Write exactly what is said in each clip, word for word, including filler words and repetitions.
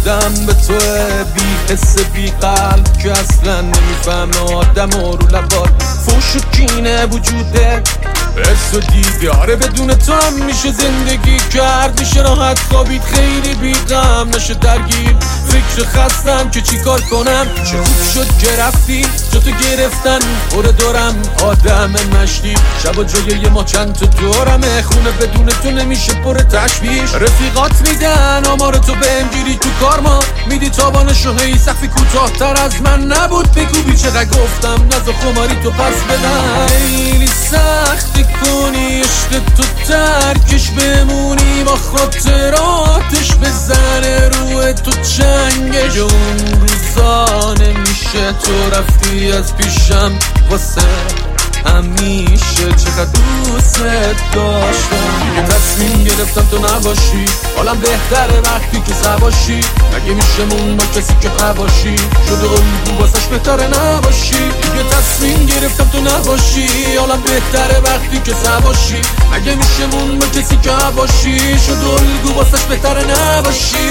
آدم به تو بی حس بی قلب که اصلا نمیفهمه آدم رو لبات فوش و کینه وجوده حس و دیداره بدون تو هم میشه زندگی کرد میشه راحت خوابید خیلی بیغم نشه درگیر فکر خستم که چی کار کنم چه خوب شد که رفتی جا تو گرفتن پر دارم آدم مشتی شبا جای یه ما چند تا دورمه خونه بدون تو نمیشه پر تشویش رفیقات میدن آمار تو بهم گیری تو کار ما میدی تابانشو هی سقفی کوتاه‌تر از من نبود بگو بی چقدر گفتم نزا خماری تو پس بدن خیلی سختی کنی عشق تو ترکش بمونی با خاطراتش بزنه روی تو چنگش اون روزا نمیشه تو رفتی از پیشم واسه همیشه چقدر دوست داشتم یه تصمیم گرفتم تو نباشی حالم بهتره وقتی که سباشی مگه میشه مون با کسی که هواشی شده الگو واسش بهتره نباشی یه تصمیم گرفتم تو نباشی حالم بهتره وقتی که سباشی مگه میشه مون با کسی که هواشی شده الگو واسش بهتره نباشی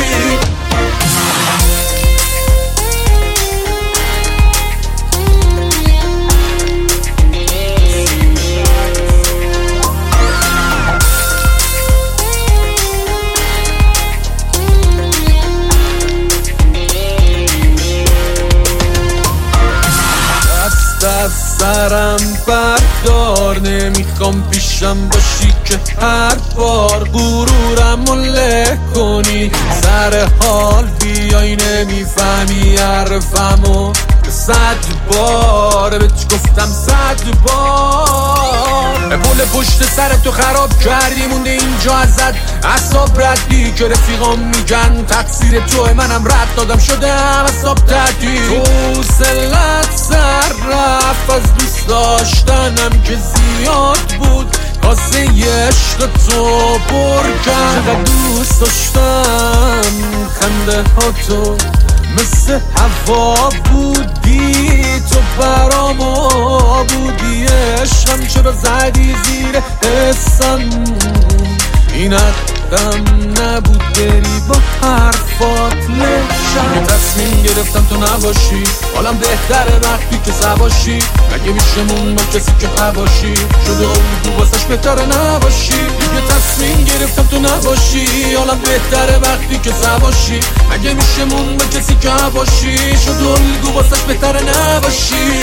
از سرم بردار نمیخوام پیشم باشی که هر بار غرورم رو له کنی سر حال بیای نمیفهمی حرفمو صد بار بهت گفتم صد بار پول پشت سر تو خراب کردی مونده اینجا ازت اعصاب ردی که رفیقام میگن تقصیر توه منم رد دادم شدم اعصاب تعطیل تو سلت سر رفت از دوست داشتنم که زیاد بود کاسه عشق تو پر کرد چقدر دوست داشتم خنده ها تو مثل هوا بودی تو برامو بودی عشقم چرا زدی زیر حسم این حقم نبود بری با حرفات لشم یه تصمیم گرفتم تو نباشی حالم بهتره وقتی که سباشی مگه میشه مون با کسی که هواشی شده الگو واسش بهتره نباشی یه تصمیم گرفتم تو نباشی حالم بهتره وقتی که سباشی مگه میشه مون با کسی که هواشی شده الگو واسش بهتره نباشی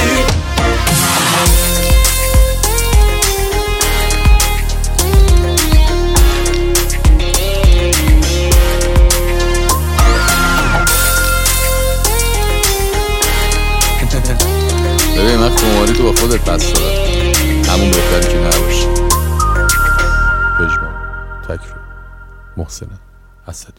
ببین من خماری تو با خودت پس دادم همون بهتره که نباشی. پژمان تکرار محسن اسدی.